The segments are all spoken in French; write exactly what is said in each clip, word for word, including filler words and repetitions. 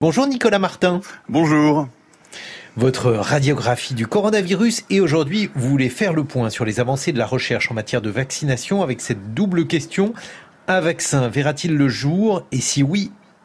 Bonjour Nicolas Martin. Bonjour. Votre radiographie du coronavirus, et aujourd'hui vous voulez faire le point sur les avancées de la recherche en matière de vaccination avec cette double question. Un vaccin verra-t-il le jour, et si oui, quand ?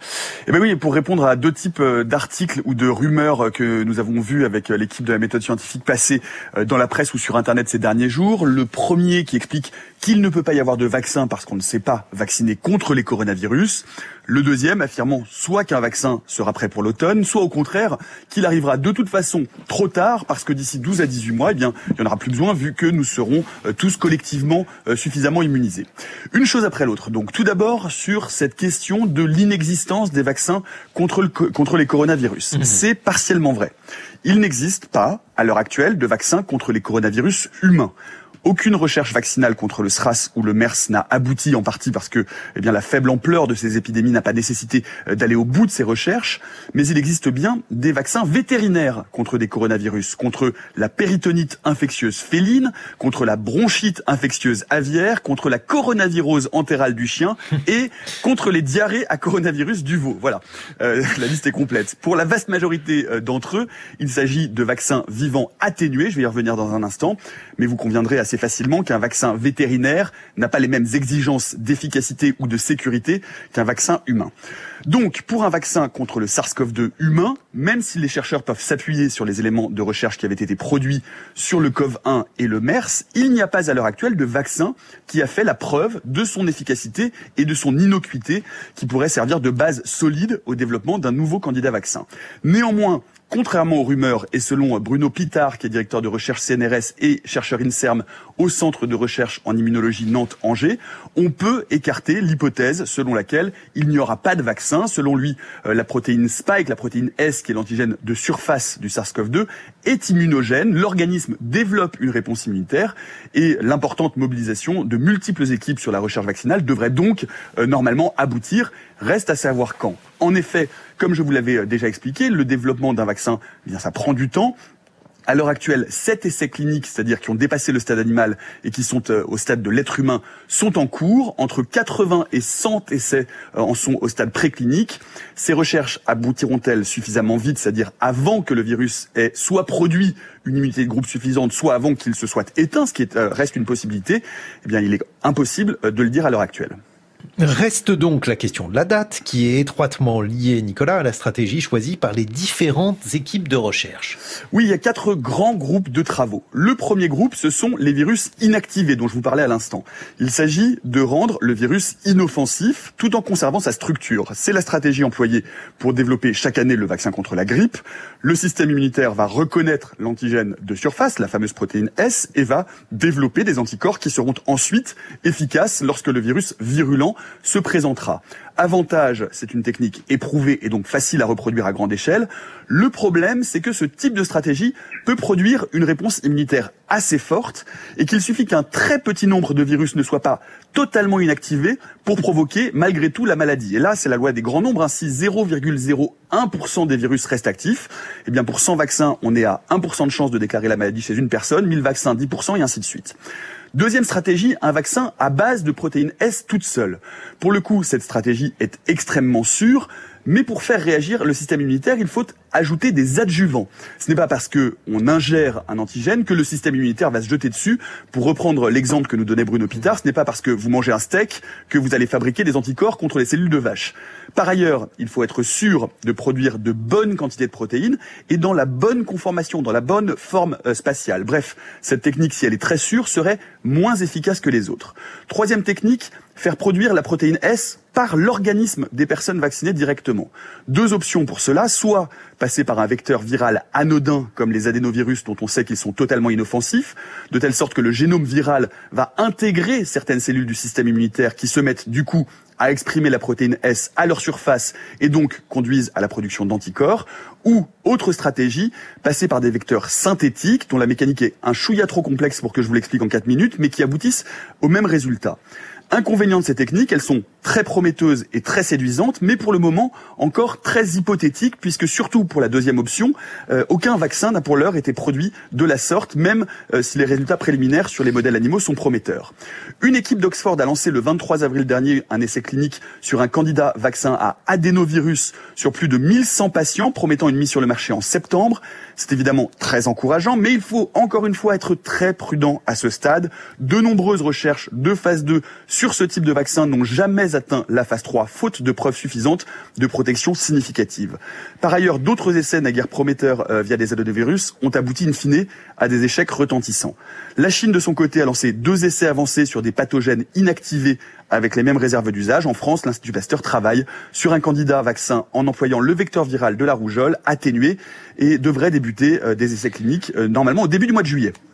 Eh bien oui, pour répondre à deux types d'articles ou de rumeurs que nous avons vus avec l'équipe de la méthode scientifique passer dans la presse ou sur Internet ces derniers jours. Le premier qui explique qu'il ne peut pas y avoir de vaccin parce qu'on ne sait pas vacciner contre les coronavirus. Le deuxième affirmant soit qu'un vaccin sera prêt pour l'automne, soit au contraire qu'il arrivera de toute façon trop tard parce que d'ici douze à dix-huit mois, eh bien, il n'y en aura plus besoin vu que nous serons tous collectivement suffisamment immunisés. Une chose après l'autre. Donc tout d'abord sur cette question de l'inexistence des vaccins contre, le, contre les coronavirus. Mmh. C'est partiellement vrai. Il n'existe pas, à l'heure actuelle, de vaccin contre les coronavirus humains. Aucune recherche vaccinale contre le SRAS ou le MERS n'a abouti, en partie parce que eh bien, la faible ampleur de ces épidémies n'a pas nécessité d'aller au bout de ces recherches. Mais il existe bien des vaccins vétérinaires contre des coronavirus, contre la péritonite infectieuse féline, contre la bronchite infectieuse aviaire, contre la coronavirose entérale du chien et contre les diarrhées à coronavirus du veau. Voilà, euh, la liste est complète. Pour la vaste majorité d'entre eux, il s'agit de vaccins vivants atténués, je vais y revenir dans un instant, mais vous conviendrez assez facilement qu'un vaccin vétérinaire n'a pas les mêmes exigences d'efficacité ou de sécurité qu'un vaccin humain. Donc, pour un vaccin contre le SARS-CoV deux humain, même si les chercheurs peuvent s'appuyer sur les éléments de recherche qui avaient été produits sur le C O V un et le MERS, il n'y a pas à l'heure actuelle de vaccin qui a fait la preuve de son efficacité et de son innocuité qui pourrait servir de base solide au développement d'un nouveau candidat vaccin. Néanmoins, contrairement aux rumeurs, et selon Bruno Pitard, qui est directeur de recherche C N R S et chercheur INSERM au Centre de recherche en immunologie Nantes-Angers, on peut écarter l'hypothèse selon laquelle il n'y aura pas de vaccin. Selon lui, la protéine Spike, la protéine S, qui est l'antigène de surface du SARS-CoV deux, est immunogène. L'organisme développe une réponse immunitaire et l'importante mobilisation de multiples équipes sur la recherche vaccinale devrait donc euh, normalement aboutir. Reste à savoir quand. En effet, comme je vous l'avais déjà expliqué, le développement d'un vaccin, eh bien, ça prend du temps. À l'heure actuelle, sept essais cliniques, c'est-à-dire qui ont dépassé le stade animal et qui sont euh, au stade de l'être humain, sont en cours. Entre quatre-vingts et cent essais euh, en sont au stade préclinique. Ces recherches aboutiront-elles suffisamment vite, c'est-à-dire avant que le virus ait soit produit une immunité de groupe suffisante, soit avant qu'il se soit éteint, ce qui est, euh, reste une possibilité? Eh bien, il est impossible euh, de le dire à l'heure actuelle. Reste donc la question de la date, qui est étroitement liée, Nicolas, à la stratégie choisie par les différentes équipes de recherche. Oui, il y a quatre grands groupes de travaux. Le premier groupe, ce sont les virus inactivés, dont je vous parlais à l'instant. Il s'agit de rendre le virus inoffensif, tout en conservant sa structure. C'est la stratégie employée pour développer chaque année le vaccin contre la grippe. Le système immunitaire va reconnaître l'antigène de surface, la fameuse protéine S, et va développer des anticorps qui seront ensuite efficaces lorsque le virus virulent se présentera. Avantage, c'est une technique éprouvée et donc facile à reproduire à grande échelle. Le problème, c'est que ce type de stratégie peut produire une réponse immunitaire assez forte et qu'il suffit qu'un très petit nombre de virus ne soit pas totalement inactivé pour provoquer malgré tout la maladie. Et là, c'est la loi des grands nombres. Hein. Si zéro virgule zéro un pour cent des virus restent actifs, eh bien pour cent vaccins, on est à un pour cent de chance de déclarer la maladie chez une personne, mille vaccins, dix pour cent et ainsi de suite. Deuxième stratégie, un vaccin à base de protéine S toute seule. Pour le coup, cette stratégie est extrêmement sûre, mais pour faire réagir le système immunitaire, il faut ajouter des adjuvants. Ce n'est pas parce que on ingère un antigène que le système immunitaire va se jeter dessus. Pour reprendre l'exemple que nous donnait Bruno Pitard, ce n'est pas parce que vous mangez un steak que vous allez fabriquer des anticorps contre les cellules de vache. Par ailleurs, il faut être sûr de produire de bonnes quantités de protéines et dans la bonne conformation, dans la bonne forme euh, spatiale. Bref, cette technique, si elle est très sûre, serait moins efficace que les autres. Troisième technique, faire produire la protéine S par l'organisme des personnes vaccinées directement. Deux options pour cela, soit passer par un vecteur viral anodin comme les adénovirus dont on sait qu'ils sont totalement inoffensifs, de telle sorte que le génome viral va intégrer certaines cellules du système immunitaire qui se mettent du coup à exprimer la protéine S à leur surface et donc conduisent à la production d'anticorps, ou, autre stratégie, passer par des vecteurs synthétiques dont la mécanique est un chouïa trop complexe pour que je vous l'explique en quatre minutes, mais qui aboutissent au même résultat. Inconvénient de ces techniques, elles sont très prometteuse et très séduisante, mais pour le moment encore très hypothétique, puisque surtout pour la deuxième option, euh, aucun vaccin n'a pour l'heure été produit de la sorte, même euh, si les résultats préliminaires sur les modèles animaux sont prometteurs. Une équipe d'Oxford a lancé le vingt-trois avril dernier un essai clinique sur un candidat vaccin à adénovirus sur plus de mille cent patients, promettant une mise sur le marché en septembre. C'est évidemment très encourageant, mais il faut encore une fois être très prudent à ce stade. De nombreuses recherches de phase deux sur ce type de vaccin n'ont jamais atteint la phase trois, faute de preuves suffisantes de protection significative. Par ailleurs, d'autres essais naguère prometteurs euh, via des adénovirus ont abouti in fine à des échecs retentissants. La Chine, de son côté, a lancé deux essais avancés sur des pathogènes inactivés avec les mêmes réserves d'usage. En France, l'Institut Pasteur travaille sur un candidat vaccin en employant le vecteur viral de la rougeole atténué et devrait débuter euh, des essais cliniques euh, normalement au début du mois de juillet.